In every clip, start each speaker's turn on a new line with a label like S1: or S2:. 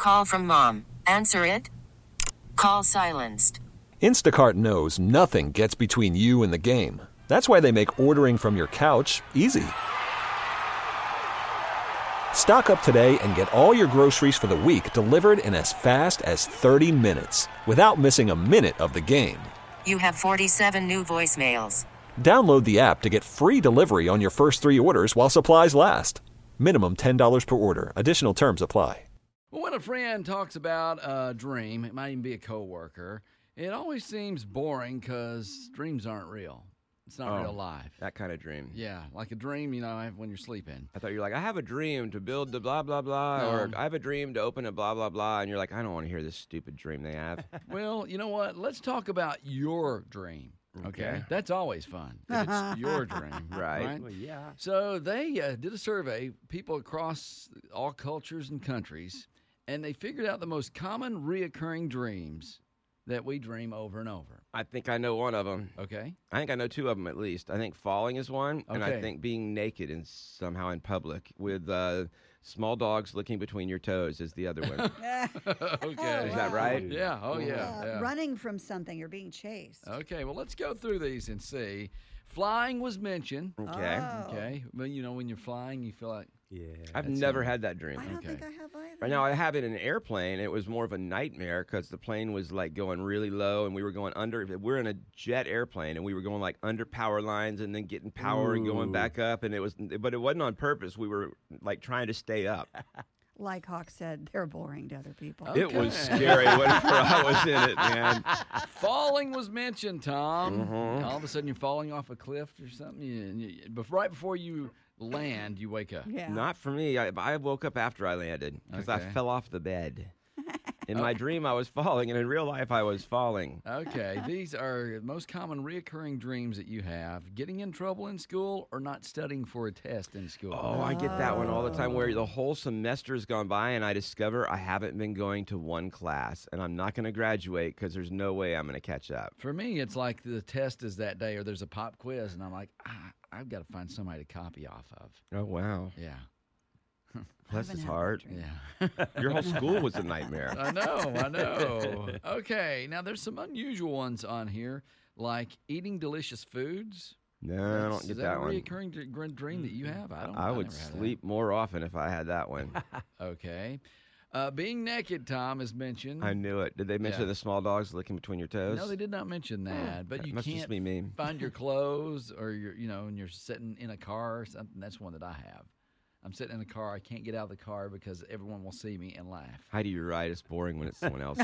S1: Call from mom. Answer it. Call silenced.
S2: Instacart knows nothing gets between you and the game. That's why they make ordering from your couch easy. Stock up today and get all your groceries for the week delivered in as fast as 30 minutes without missing a minute of the game.
S1: You have 47 new voicemails.
S2: Download the app to get free delivery on your first 3 orders while supplies last. Minimum $10 per order. Additional terms apply.
S3: Well, when a friend talks about a dream, it might even be a coworker, it always seems boring because dreams aren't real. It's not real life.
S4: That kind of dream.
S3: Yeah, like a dream, when you're sleeping.
S4: I thought you were like, I have a dream to build the blah, blah, blah, or I have a dream to open a blah, blah, blah, and you're like, I don't want to hear this stupid dream they have.
S3: Well, you know what? Let's talk about your dream. Okay. That's always fun. 'Cause it's your dream.
S4: Right.
S5: Well, yeah.
S3: So they did a survey, people across all cultures and countries, and they figured out the most common reoccurring dreams that we dream over and over.
S4: I think I know one of them.
S3: Okay.
S4: I think I know 2 of them at least. I think falling is one, and I
S3: Okay.
S4: think being naked and somehow in public with small dogs licking between your toes is the other one.
S3: Okay.
S4: Is that right?
S3: Yeah. Oh, yeah.
S6: Running from something or being chased.
S3: Okay. Well, let's go through these and see. Flying was mentioned.
S4: Okay.
S3: Okay. But, when you're flying, you feel like,
S5: Yeah.
S4: I've never had that dream.
S6: I don't
S3: Okay.
S6: think I have either.
S4: Right now, I have it in an airplane. It was more of a nightmare because the plane was like going really low, and we were going under. We're in a jet airplane, and we were going like under power lines, and then getting power and going back up. And but it wasn't on purpose. We were like trying to stay up.
S6: Like Hawk said, they're boring to other people.
S3: Okay.
S4: It was scary whenever I was in it, man.
S3: falling was mentioned, Tom.
S4: Mm-hmm.
S3: All of a sudden, you're falling off a cliff or something. Right before you land, you wake up.
S6: Yeah.
S4: Not for me. I woke up after I landed because I
S3: Okay.
S4: fell off the bed. In my dream, I was falling, and in real life, I was falling.
S3: Okay, these are most common reoccurring dreams that you have. Getting in trouble in school or not studying for a test in school.
S4: Oh, I get that one all the time where the whole semester's gone by and I discover I haven't been going to one class and I'm not going to graduate because there's no way I'm going to catch up.
S3: For me, it's like the test is that day or there's a pop quiz, and I'm like, I've got to find somebody to copy off of.
S4: Oh, wow.
S3: Yeah.
S4: This is hard.
S3: Yeah.
S4: Your whole school was a nightmare.
S3: I know. Okay, now there's some unusual ones on here, like eating delicious foods.
S4: No, I don't
S3: Is
S4: get
S3: that
S4: that
S3: a
S4: one.
S3: reoccurring dream that you have?
S4: I would
S3: never had that.
S4: sleep more often if I had that one.
S3: Okay. Being naked, Tom, is mentioned.
S4: I knew it. Did they mention
S3: Yeah.
S4: the small dogs licking between your toes?
S3: No, they did not mention that. But
S4: That
S3: you
S4: must just
S3: can't
S4: be me.
S3: find your clothes, or and you're sitting in a car or something. That's one that I have. I'm sitting in a car. I can't get out of the car because everyone will see me and laugh.
S4: Heidi, you're right. It's boring when it's someone else.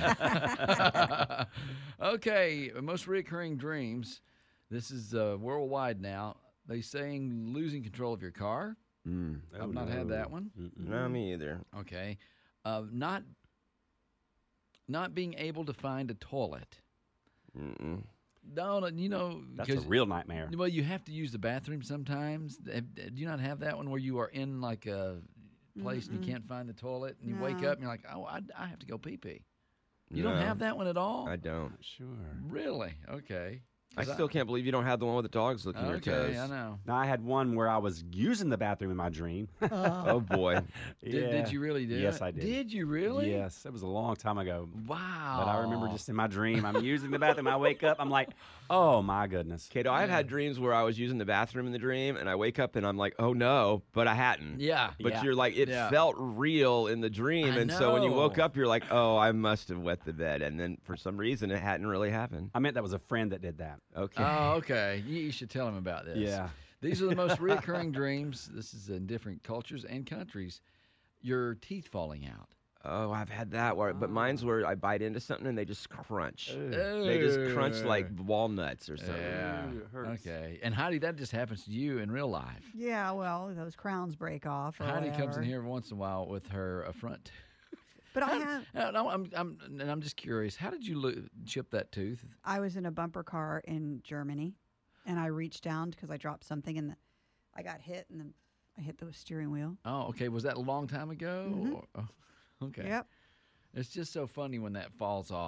S3: Okay, most reoccurring dreams. This is worldwide now. They saying losing control of your car. I've not had that one.
S4: No, me either.
S3: Okay, not being able to find a toilet.
S4: Mm-mm.
S3: No,
S5: That's a
S3: 'cause-
S5: real nightmare.
S3: Well, you have to use the bathroom sometimes. Do you not have that one where you are in like a place and you can't find the toilet and you wake
S6: No.
S3: up and you're like, oh, I have to go pee pee. You don't
S4: No,
S3: have that one at all?
S4: I don't.
S5: Sure.
S3: Really? Okay.
S4: I still can't believe you don't have the one with the dogs licking your toes.
S3: Okay, I know.
S5: Now, I had one where I was using the bathroom in my dream.
S4: Oh, boy.
S3: Did you really do it?
S5: Yes, I did.
S3: Did you really?
S5: Yes, it was a long time ago.
S3: Wow.
S5: But I remember just in my dream, I'm using the bathroom. I wake up, I'm like, oh my goodness.
S4: Kato, I've had dreams where I was using the bathroom in the dream, and I wake up and I'm like, oh no, but I hadn't.
S3: Yeah.
S4: But
S5: Yeah.
S4: you're like, it
S3: Yeah.
S4: felt real in the dream.
S3: I
S4: And so when you woke
S3: know.
S4: up, you're like, oh, I must have wet the bed. And then for some reason, it hadn't really happened.
S5: I meant that was a friend that did that.
S4: Okay.
S3: Oh, okay. You should tell him about this.
S5: Yeah.
S3: These are the most recurring dreams. This is in different cultures and countries. Your teeth falling out.
S4: Oh, I've had that. But mine's where I bite into something and they just crunch.
S3: Oh.
S4: They just crunch like walnuts or something.
S3: Yeah.
S5: Ooh, it hurts.
S3: Okay. And Heidi, that just happens to you in real life.
S6: Yeah, well, those crowns break off. Or
S3: Heidi comes in
S6: whatever.
S3: here every once in a while with her front tooth.
S6: But I have.
S3: No, I'm just curious. How did you chip that tooth?
S6: I was in a bumper car in Germany, and I reached down because I dropped something, and I got hit, and then I hit the steering wheel.
S3: Oh, okay. Was that a long time ago?
S6: Mhm.
S3: Or- oh, okay.
S6: Yep.
S3: It's just so funny when that falls off.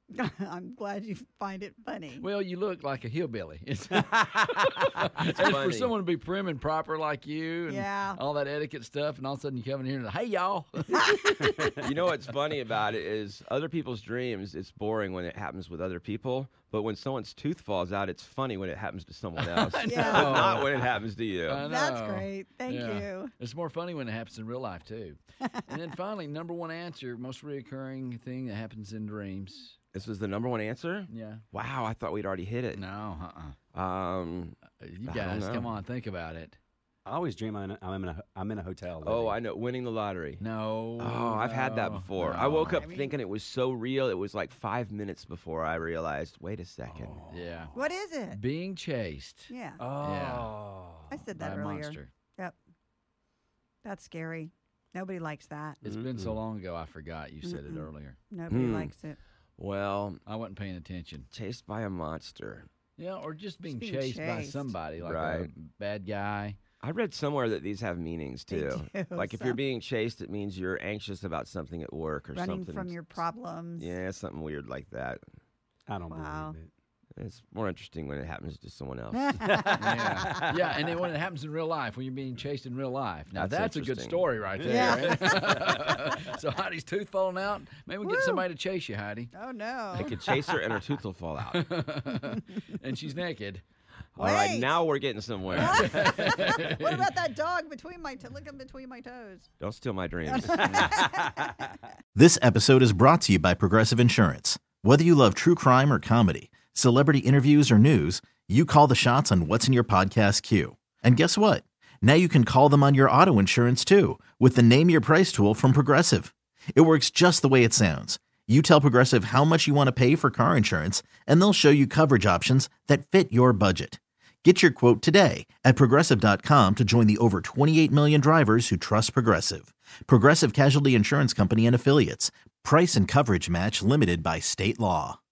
S6: I'm glad you find it funny.
S3: Well, you look like a hillbilly. And for
S4: funny.
S3: someone to be prim and proper like you and
S6: Yeah.
S3: all that etiquette stuff, and all of a sudden you come in here and, hey, y'all.
S4: You know what's funny about it is other people's dreams, it's boring when it happens with other people, but when someone's tooth falls out, it's funny when it happens to someone else.
S6: Yeah.
S4: But not when it happens to you.
S3: I
S6: That's
S3: know.
S6: great. Thank
S3: Yeah.
S6: you.
S3: It's more funny when it happens in real life, too. And then finally, number one answer, most reoccurring thing that happens in dreams.
S4: This was the number one answer?
S3: Yeah.
S4: Wow, I thought we'd already hit it.
S3: No, You
S4: I
S3: guys,
S4: don't
S3: come
S4: know.
S3: on, think about it.
S5: I always dream I'm in a hotel.
S4: Oh,
S5: living.
S4: I know, winning the lottery.
S3: No.
S4: Oh, I've had that
S3: no,
S4: before.
S3: no.
S4: I woke up thinking it was so real. It was like 5 minutes before I realized, wait a second.
S3: Yeah.
S6: What is it?
S3: Being chased
S6: Yeah.
S5: Oh.
S6: I said
S3: by
S6: that
S3: a
S6: earlier.
S3: monster.
S6: Yep. That's scary. Nobody likes that.
S3: It's been so long ago, I forgot you said it earlier.
S6: Nobody likes it.
S4: Well,
S3: I wasn't paying attention.
S4: chased by a monster.
S3: Yeah, or just being,
S6: being
S3: chased by
S6: chased.
S3: somebody, like a
S4: Right.
S3: bad guy.
S4: I read somewhere that these have meanings
S6: They
S4: too.
S6: do,
S4: Like if
S6: so-
S4: you're being chased, it means you're anxious about something at work or
S6: Running
S4: something.
S6: from your problems.
S4: Yeah, something weird like that.
S5: I don't
S6: Wow.
S5: believe it.
S4: It's more interesting when it happens to someone else.
S3: Yeah. Yeah, and then when it happens in real life, when you're being chased in real life. Now,
S4: That's
S3: that's a good
S4: interesting.
S3: story right there.
S6: Yeah.
S3: Right? So Heidi's tooth falling out. Maybe we get
S6: Woo.
S3: somebody to chase you, Heidi.
S6: Oh, no.
S4: I could chase her and her tooth will fall out.
S3: And she's naked.
S4: All right,
S6: Wait.
S4: now we're getting somewhere.
S6: What about that dog between my looking between my toes?
S4: Don't steal my dreams.
S7: This episode is brought to you by Progressive Insurance. Whether you love true crime or comedy, celebrity interviews or news, you call the shots on what's in your podcast queue. And guess what? Now you can call them on your auto insurance too with the Name Your Price tool from Progressive. It works just the way it sounds. You tell Progressive how much you want to pay for car insurance, and they'll show you coverage options that fit your budget. Get your quote today at Progressive.com to join the over 28 million drivers who trust Progressive. Progressive Casualty Insurance Company and Affiliates. Price and coverage match limited by state law.